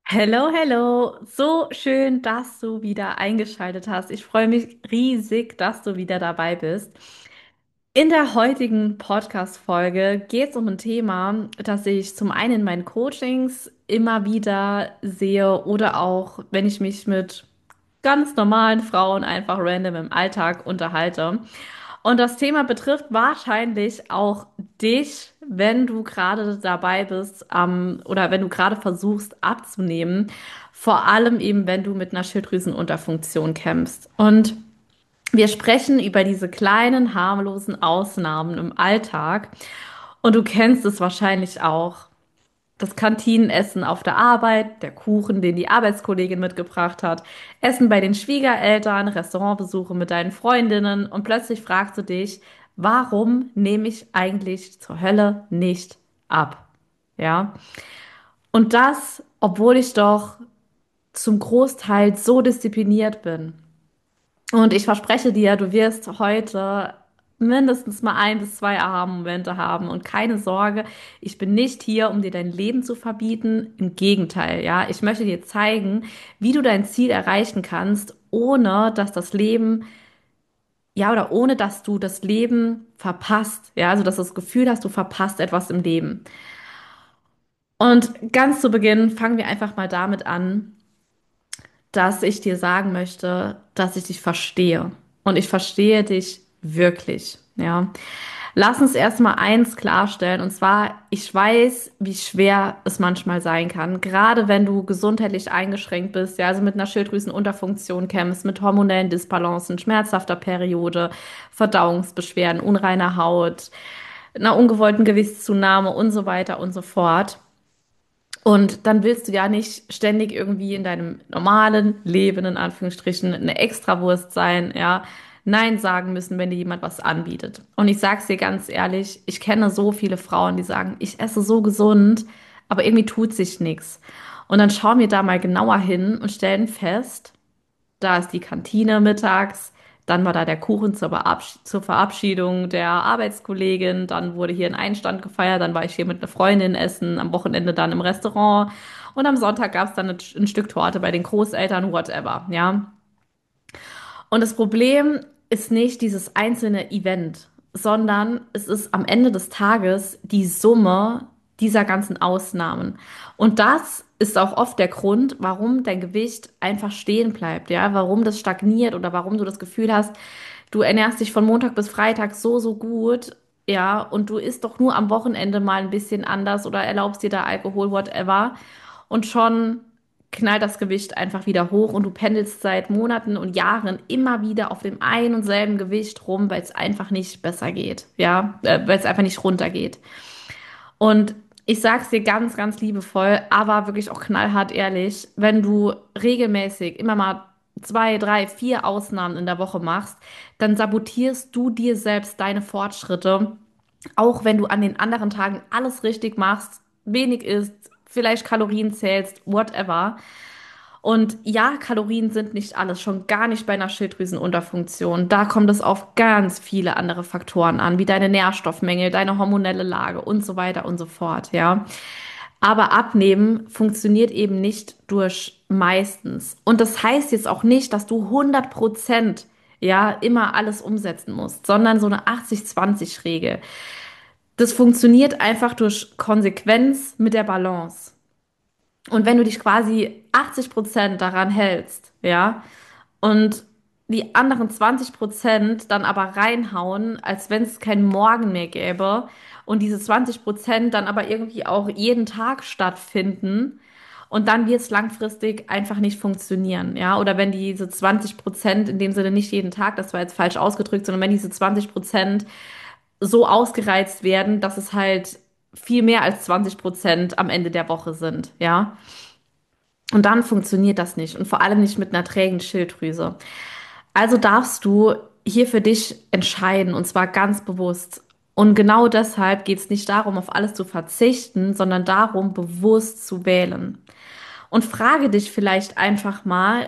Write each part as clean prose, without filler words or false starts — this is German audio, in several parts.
Hello, hello. So schön, dass du wieder eingeschaltet hast. Ich freue mich riesig, dass du wieder dabei bist. In der heutigen Podcast-Folge geht es um ein Thema, das ich zum einen in meinen Coachings immer wieder sehe oder auch, wenn ich mich mit ganz normalen Frauen einfach random im Alltag unterhalte. Und das Thema betrifft wahrscheinlich auch dich, wenn du gerade dabei bist, oder wenn du gerade versuchst abzunehmen. Vor allem eben, wenn du mit einer Schilddrüsenunterfunktion kämpfst. Und wir sprechen über diese kleinen, harmlosen Ausnahmen im Alltag. Und du kennst es wahrscheinlich auch. Das Kantinenessen auf der Arbeit, der Kuchen, den die Arbeitskollegin mitgebracht hat, Essen bei den Schwiegereltern, Restaurantbesuche mit deinen Freundinnen und plötzlich fragst du dich, warum nehme ich eigentlich zur Hölle nicht ab? Ja. Und das, obwohl ich doch zum Großteil so diszipliniert bin. Und ich verspreche dir, du wirst heute mindestens mal ein bis zwei Aha-Momente haben. Und keine Sorge, ich bin nicht hier, um dir dein Leben zu verbieten. Im Gegenteil, ja. Ich möchte dir zeigen, wie du dein Ziel erreichen kannst, ohne dass das Leben, ja, oder ohne dass du das Leben verpasst. Ja, also dass du das Gefühl hast, du verpasst etwas im Leben. Und ganz zu Beginn fangen wir einfach mal damit an, dass ich dir sagen möchte, dass ich dich verstehe. Und ich verstehe dich wirklich, ja. Lass uns erstmal eins klarstellen, und zwar, ich weiß, wie schwer es manchmal sein kann, gerade wenn du gesundheitlich eingeschränkt bist, ja, also mit einer Schilddrüsenunterfunktion kämpfst, mit hormonellen Disbalancen, schmerzhafter Periode, Verdauungsbeschwerden, unreiner Haut, einer ungewollten Gewichtszunahme und so weiter und so fort. Und dann willst du ja nicht ständig irgendwie in deinem normalen Leben, in Anführungsstrichen, eine Extrawurst sein, ja, Nein sagen müssen, wenn dir jemand was anbietet. Und ich sag's dir ganz ehrlich, ich kenne so viele Frauen, die sagen, ich esse so gesund, aber irgendwie tut sich nichts. Und dann schauen wir da mal genauer hin und stellen fest, da ist die Kantine mittags. Dann war da der Kuchen zur Verabschiedung der Arbeitskollegin. Dann wurde hier ein Einstand gefeiert. Dann war ich hier mit einer Freundin essen. Am Wochenende dann im Restaurant. Und am Sonntag gab es dann ein Stück Torte bei den Großeltern, whatever. Ja. Und das Problem ist nicht dieses einzelne Event, sondern es ist am Ende des Tages die Summe dieser ganzen Ausnahmen. Und das ist auch oft der Grund, warum dein Gewicht einfach stehen bleibt, ja, warum das stagniert oder warum du das Gefühl hast, du ernährst dich von Montag bis Freitag so, so gut, ja, und du isst doch nur am Wochenende mal ein bisschen anders oder erlaubst dir da Alkohol, whatever. Und schon knallt das Gewicht einfach wieder hoch und du pendelst seit Monaten und Jahren immer wieder auf dem ein und selben Gewicht rum, weil es einfach nicht besser geht, ja, weil es einfach nicht runtergeht. Und ich sag's dir ganz, ganz liebevoll, aber wirklich auch knallhart ehrlich, wenn du regelmäßig immer mal zwei, drei, vier Ausnahmen in der Woche machst, dann sabotierst du dir selbst deine Fortschritte, auch wenn du an den anderen Tagen alles richtig machst, wenig isst, vielleicht Kalorien zählst, whatever. Und ja, Kalorien sind nicht alles, schon gar nicht bei einer Schilddrüsenunterfunktion. Da kommt es auf ganz viele andere Faktoren an, wie deine Nährstoffmängel, deine hormonelle Lage und so weiter und so fort, ja. Aber Abnehmen funktioniert eben nicht durch meistens. Und das heißt jetzt auch nicht, dass du 100% ja immer alles umsetzen musst, sondern so eine 80-20-Regel. Das funktioniert einfach durch Konsequenz mit der Balance. Und wenn du dich quasi 80% daran hältst, ja, und die anderen 20% dann aber reinhauen, als wenn es keinen Morgen mehr gäbe und diese 20% dann aber irgendwie auch jeden Tag stattfinden und dann wird es langfristig einfach nicht funktionieren, ja, oder wenn diese 20% in dem Sinne nicht jeden Tag, das war jetzt falsch ausgedrückt, sondern wenn diese 20% so ausgereizt werden, dass es halt viel mehr als 20% am Ende der Woche sind, ja. Und dann funktioniert das nicht und vor allem nicht mit einer trägen Schilddrüse. Also darfst du hier für dich entscheiden und zwar ganz bewusst. Und genau deshalb geht es nicht darum, auf alles zu verzichten, sondern darum, bewusst zu wählen. Und frage dich vielleicht einfach mal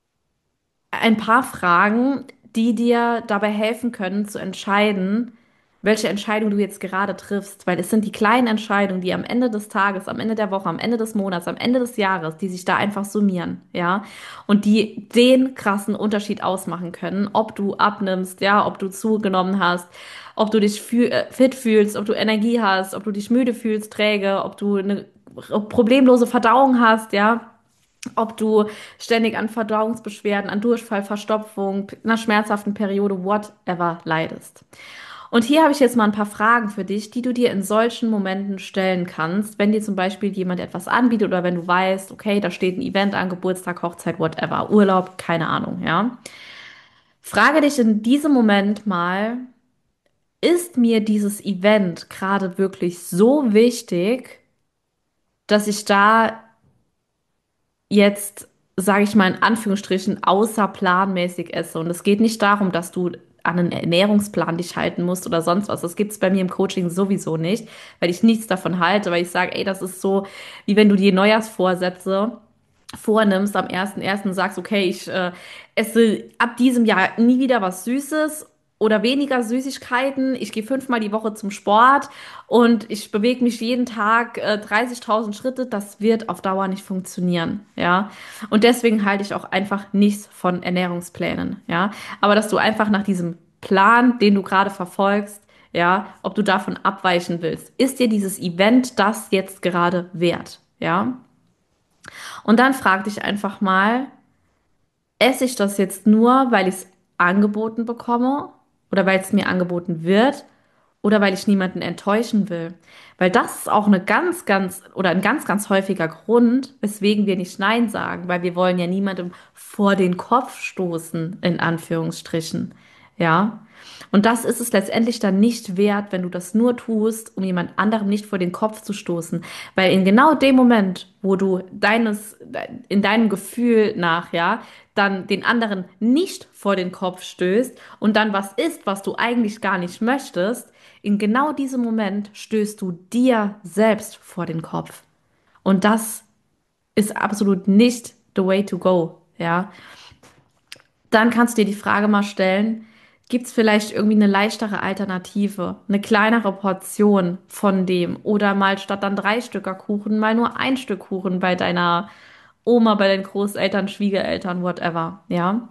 ein paar Fragen, die dir dabei helfen können zu entscheiden, welche Entscheidung du jetzt gerade triffst, weil es sind die kleinen Entscheidungen, die am Ende des Tages, am Ende der Woche, am Ende des Monats, am Ende des Jahres, die sich da einfach summieren, ja, und die den krassen Unterschied ausmachen können, ob du abnimmst, ja, ob du zugenommen hast, ob du dich fit fühlst, ob du Energie hast, ob du dich müde fühlst, träge, ob du eine problemlose Verdauung hast, ja, ob du ständig an Verdauungsbeschwerden, an Durchfall, Verstopfung, einer schmerzhaften Periode, whatever leidest. Und hier habe ich jetzt mal ein paar Fragen für dich, die du dir in solchen Momenten stellen kannst, wenn dir zum Beispiel jemand etwas anbietet oder wenn du weißt, okay, da steht ein Event an, Geburtstag, Hochzeit, whatever, Urlaub, keine Ahnung, ja. Frage dich in diesem Moment mal, ist mir dieses Event gerade wirklich so wichtig, dass ich da jetzt, sage ich mal in Anführungsstrichen, außerplanmäßig esse. Und es geht nicht darum, dass du an einen Ernährungsplan dich halten musst oder sonst was. Das gibt es bei mir im Coaching sowieso nicht, weil ich nichts davon halte, weil ich sage, ey, das ist so, wie wenn du dir Neujahrsvorsätze vornimmst am 1.1. sagst, okay, ich esse ab diesem Jahr nie wieder was Süßes oder weniger Süßigkeiten. Ich gehe 5-mal die Woche zum Sport und ich bewege mich jeden Tag 30.000 Schritte. Das wird auf Dauer nicht funktionieren, ja. Und deswegen halte ich auch einfach nichts von Ernährungsplänen, ja. Aber dass du einfach nach diesem Plan, den du gerade verfolgst, ja, ob du davon abweichen willst. Ist dir dieses Event das jetzt gerade wert, ja? Und dann frag dich einfach mal, esse ich das jetzt nur, weil ich es angeboten bekomme oder weil es mir angeboten wird oder weil ich niemanden enttäuschen will? Weil das ist auch eine oder ein ganz häufiger Grund, weswegen wir nicht Nein sagen, weil wir wollen ja niemandem vor den Kopf stoßen, in Anführungsstrichen. Ja. Und das ist es letztendlich dann nicht wert, wenn du das nur tust, um jemand anderem nicht vor den Kopf zu stoßen. Weil in genau dem Moment, wo du in deinem Gefühl nach, ja, dann den anderen nicht vor den Kopf stößt und dann was isst, was du eigentlich gar nicht möchtest, in genau diesem Moment stößt du dir selbst vor den Kopf. Und das ist absolut nicht the way to go, ja. Dann kannst du dir die Frage mal stellen, gibt es vielleicht irgendwie eine leichtere Alternative, eine kleinere Portion von dem oder mal statt dann 3 Stücker Kuchen, mal nur ein Stück Kuchen bei deiner Oma, bei deinen Großeltern, Schwiegereltern, whatever, ja.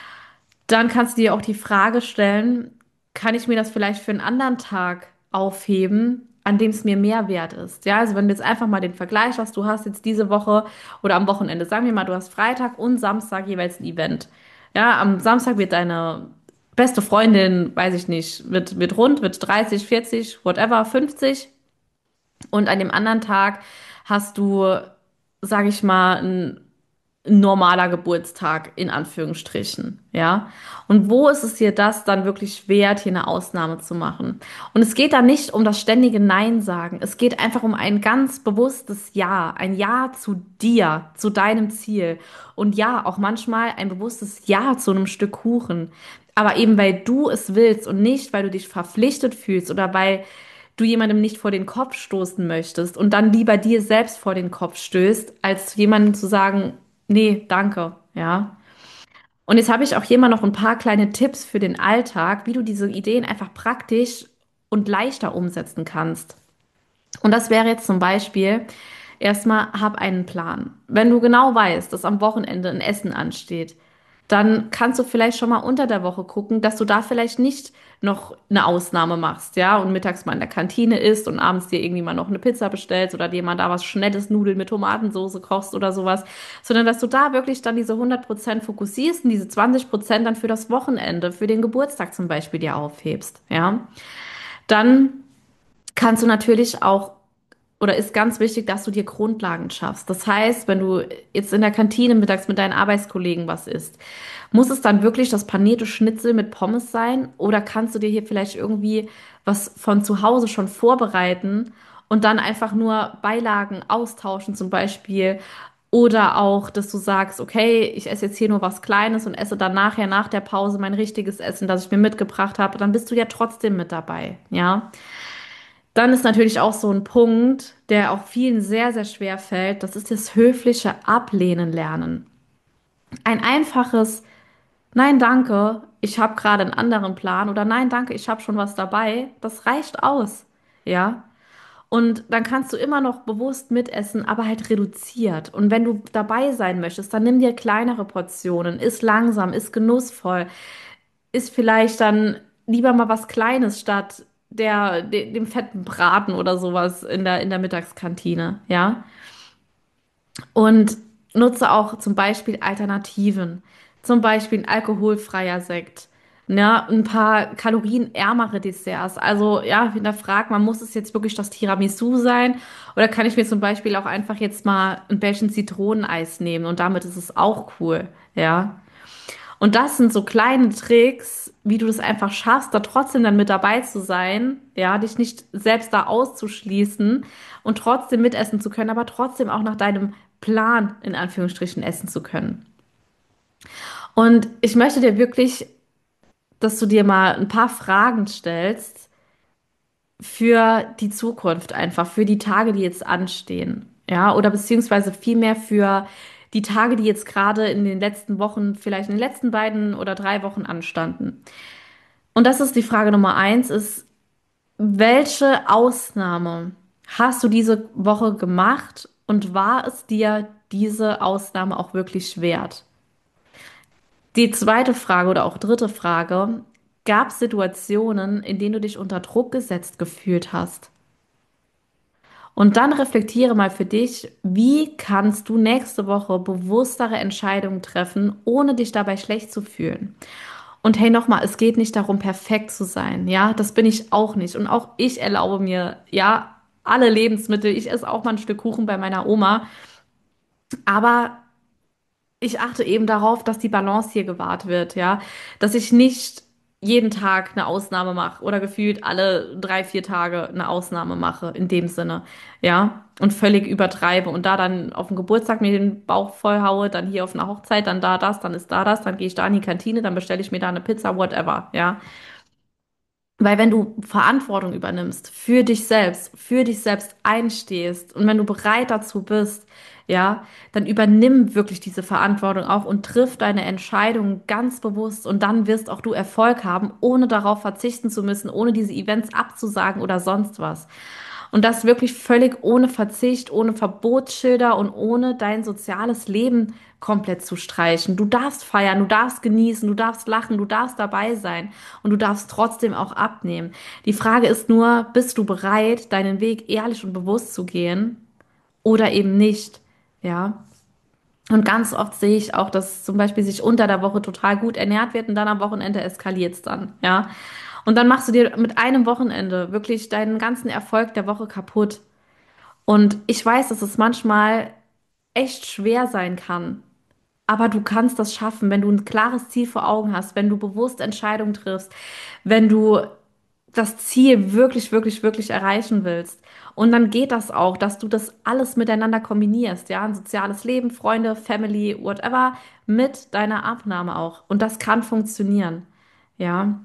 Dann kannst du dir auch die Frage stellen, kann ich mir das vielleicht für einen anderen Tag aufheben, an dem es mir mehr wert ist? Ja, also wenn du jetzt einfach mal den Vergleich hast, du hast jetzt diese Woche oder am Wochenende, sagen wir mal, du hast Freitag und Samstag jeweils ein Event. Ja, am Samstag wird deine beste Freundin, weiß ich nicht, wird rund, wird 30, 40, whatever, 50. Und an dem anderen Tag hast du, sag ich mal, ein normaler Geburtstag in Anführungsstrichen, ja. Und wo ist es dir das dann wirklich wert, hier eine Ausnahme zu machen? Und es geht da nicht um das ständige Nein sagen. Es geht einfach um ein ganz bewusstes Ja, ein Ja zu dir, zu deinem Ziel. Und ja, auch manchmal ein bewusstes Ja zu einem Stück Kuchen. Aber eben weil du es willst und nicht, weil du dich verpflichtet fühlst oder weil du jemandem nicht vor den Kopf stoßen möchtest und dann lieber dir selbst vor den Kopf stößt, als jemandem zu sagen, nee, danke, ja. Und jetzt habe ich auch hier mal noch ein paar kleine Tipps für den Alltag, wie du diese Ideen einfach praktisch und leichter umsetzen kannst. Und das wäre jetzt zum Beispiel, erstmal hab einen Plan. Wenn du genau weißt, dass am Wochenende ein Essen ansteht, dann kannst du vielleicht schon mal unter der Woche gucken, dass du da vielleicht nicht noch eine Ausnahme machst, ja, und mittags mal in der Kantine isst und abends dir irgendwie mal noch eine Pizza bestellst oder dir mal da was Schnelles Nudeln mit Tomatensauce kochst oder sowas, sondern dass du da wirklich dann diese 100% fokussierst und diese 20% dann für das Wochenende, für den Geburtstag zum Beispiel dir aufhebst, ja. Dann kannst du natürlich auch oder ist ganz wichtig, dass du dir Grundlagen schaffst. Das heißt, wenn du jetzt in der Kantine mittags mit deinen Arbeitskollegen was isst, muss es dann wirklich das panierte Schnitzel mit Pommes sein? Oder kannst du dir hier vielleicht irgendwie was von zu Hause schon vorbereiten und dann einfach nur Beilagen austauschen zum Beispiel? Oder auch, dass du sagst, okay, ich esse jetzt hier nur was Kleines und esse dann nachher nach der Pause mein richtiges Essen, das ich mir mitgebracht habe. Dann bist du ja trotzdem mit dabei, ja? Dann ist natürlich auch so ein Punkt, der auch vielen sehr schwer fällt. Das ist das höfliche Ablehnen lernen. Ein einfaches Nein, danke. ich habe gerade einen anderen Plan oder nein, danke, ich habe schon was dabei, das reicht aus. Ja. Und dann kannst du immer noch bewusst mitessen, aber halt reduziert. Und wenn du dabei sein möchtest, dann nimm dir kleinere Portionen, iss langsam, iss genussvoll, iss vielleicht dann lieber mal was Kleines statt dem fetten Braten oder sowas in der Mittagskantine, ja? Und nutze auch zum Beispiel Alternativen. Zum Beispiel ein alkoholfreier Sekt. Ja, ein paar kalorienärmere Desserts. Also ja, hinterfragt, man muss es jetzt wirklich das Tiramisu sein oder kann ich mir zum Beispiel auch einfach jetzt mal ein Bällchen Zitroneneis nehmen und damit ist es auch cool. Ja. Und das sind so kleine Tricks, wie du das einfach schaffst, da trotzdem dann mit dabei zu sein, ja, dich nicht selbst da auszuschließen und trotzdem mitessen zu können, aber trotzdem auch nach deinem Plan in Anführungsstrichen essen zu können. Und ich möchte dir wirklich, dass du dir mal ein paar Fragen stellst für die Zukunft einfach, für die Tage, die jetzt anstehen. Ja, oder beziehungsweise vielmehr für die Tage, die jetzt gerade in den letzten Wochen, vielleicht in den letzten beiden oder 3 Wochen anstanden. Und das ist die Frage Nummer eins, ist, welche Ausnahme hast du diese Woche gemacht und war es dir diese Ausnahme auch wirklich wert? Die zweite Frage oder auch dritte Frage, gab es Situationen, in denen du dich unter Druck gesetzt gefühlt hast? Und dann reflektiere mal für dich, wie kannst du nächste Woche bewusstere Entscheidungen treffen, ohne dich dabei schlecht zu fühlen? Und hey, nochmal, es geht nicht darum, perfekt zu sein. Ja, das bin ich auch nicht. Und auch ich erlaube mir, ja, alle Lebensmittel. Ich esse auch mal ein Stück Kuchen bei meiner Oma. Aber ich achte eben darauf, dass die Balance hier gewahrt wird, ja, dass ich nicht jeden Tag eine Ausnahme mache oder gefühlt alle 3, 4 Tage eine Ausnahme mache, in dem Sinne, ja, und völlig übertreibe und da dann auf dem Geburtstag mir den Bauch voll haue, dann hier auf einer Hochzeit, dann da das, dann ist da das, dann gehe ich da in die Kantine, dann bestelle ich mir da eine Pizza, whatever, ja. Weil wenn du Verantwortung übernimmst für dich selbst einstehst und wenn du bereit dazu bist, ja, dann übernimm wirklich diese Verantwortung auch und triff deine Entscheidungen ganz bewusst und dann wirst auch du Erfolg haben, ohne darauf verzichten zu müssen, ohne diese Events abzusagen oder sonst was. Und das wirklich völlig ohne Verzicht, ohne Verbotsschilder und ohne dein soziales Leben komplett zu streichen. Du darfst feiern, du darfst genießen, du darfst lachen, du darfst dabei sein und du darfst trotzdem auch abnehmen. Die Frage ist nur, bist du bereit, deinen Weg ehrlich und bewusst zu gehen oder eben nicht? Ja. Und ganz oft sehe ich auch, dass zum Beispiel sich unter der Woche total gut ernährt wird und dann am Wochenende eskaliert es dann, ja. Und dann machst du dir mit einem Wochenende wirklich deinen ganzen Erfolg der Woche kaputt. Und ich weiß, dass es manchmal echt schwer sein kann. Aber du kannst das schaffen, wenn du ein klares Ziel vor Augen hast, wenn du bewusst Entscheidungen triffst, wenn du das Ziel wirklich, wirklich, wirklich erreichen willst. Und dann geht das auch, dass du das alles miteinander kombinierst, ja, ein soziales Leben, Freunde, Family, whatever, mit deiner Abnahme auch. Und das kann funktionieren, ja.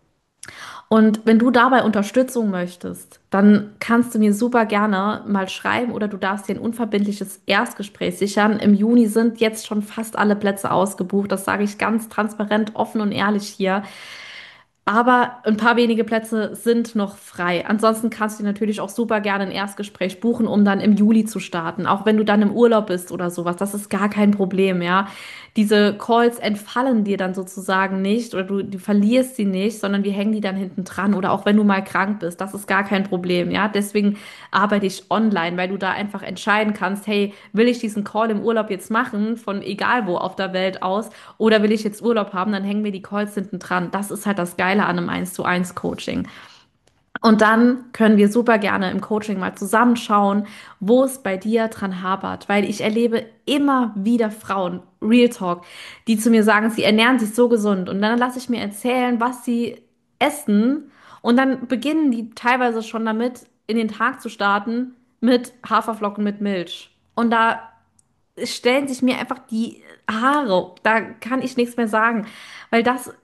Und wenn du dabei Unterstützung möchtest, dann kannst du mir super gerne mal schreiben oder du darfst dir ein unverbindliches Erstgespräch sichern. Im Juni sind jetzt schon fast alle Plätze ausgebucht. Das sage ich ganz transparent, offen und ehrlich hier. Aber ein paar wenige Plätze sind noch frei. Ansonsten kannst du dir natürlich auch super gerne ein Erstgespräch buchen, um dann im Juli zu starten. Auch wenn du dann im Urlaub bist oder sowas. Das ist gar kein Problem, ja. Diese Calls entfallen dir dann sozusagen nicht oder du verlierst sie nicht, sondern wir hängen die dann hinten dran. Oder auch wenn du mal krank bist. Das ist gar kein Problem, ja. Deswegen arbeite ich online, weil du da einfach entscheiden kannst, hey, will ich diesen Call im Urlaub jetzt machen, von egal wo auf der Welt aus, oder will ich jetzt Urlaub haben, dann hängen mir die Calls hinten dran. Das ist halt das Geile an einem 1:1 Coaching. Und dann können wir super gerne im Coaching mal zusammenschauen, wo es bei dir dran hapert, weil ich erlebe immer wieder Frauen, Real Talk, die zu mir sagen, sie ernähren sich so gesund und dann lasse ich mir erzählen, was sie essen und dann beginnen die teilweise schon damit, in den Tag zu starten mit Haferflocken mit Milch. Und da stellen sich mir einfach die Haare. Da kann ich nichts mehr sagen, weil das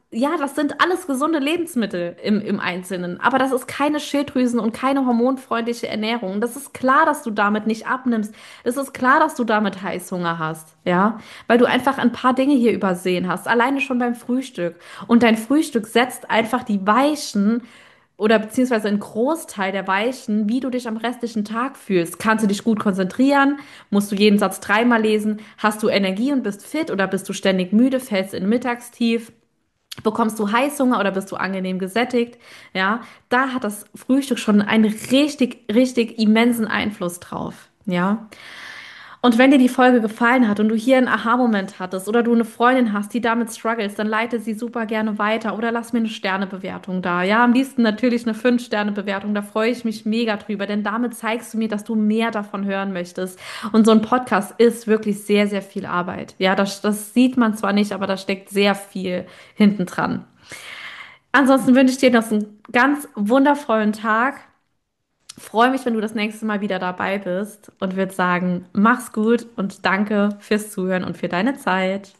ja, das sind alles gesunde Lebensmittel im Einzelnen, aber das ist keine Schilddrüsen- und keine hormonfreundliche Ernährung. Das ist klar, dass du damit nicht abnimmst. Es ist klar, dass du damit Heißhunger hast, ja, weil du einfach ein paar Dinge hier übersehen hast, alleine schon beim Frühstück. Und dein Frühstück setzt einfach die Weichen oder beziehungsweise einen Großteil der Weichen, wie du dich am restlichen Tag fühlst. Kannst du dich gut konzentrieren? Musst du jeden Satz dreimal lesen? Hast du Energie und bist fit oder bist du ständig müde, fällst in Mittagstief? Bekommst du Heißhunger oder bist du angenehm gesättigt? Ja, da hat das Frühstück schon einen richtig, richtig immensen Einfluss drauf. Ja. Und wenn dir die Folge gefallen hat und du hier einen Aha-Moment hattest oder du eine Freundin hast, die damit struggles, dann leite sie super gerne weiter oder lass mir eine Sternebewertung da. Ja, am liebsten natürlich eine 5-Sterne-Bewertung. Da freue ich mich mega drüber, denn damit zeigst du mir, dass du mehr davon hören möchtest. Und so ein Podcast ist wirklich sehr, sehr viel Arbeit. Ja, das sieht man zwar nicht, aber da steckt sehr viel hinten dran. Ansonsten wünsche ich dir noch einen ganz wundervollen Tag. Freue mich, wenn du das nächste Mal wieder dabei bist und würde sagen, mach's gut und danke fürs Zuhören und für deine Zeit.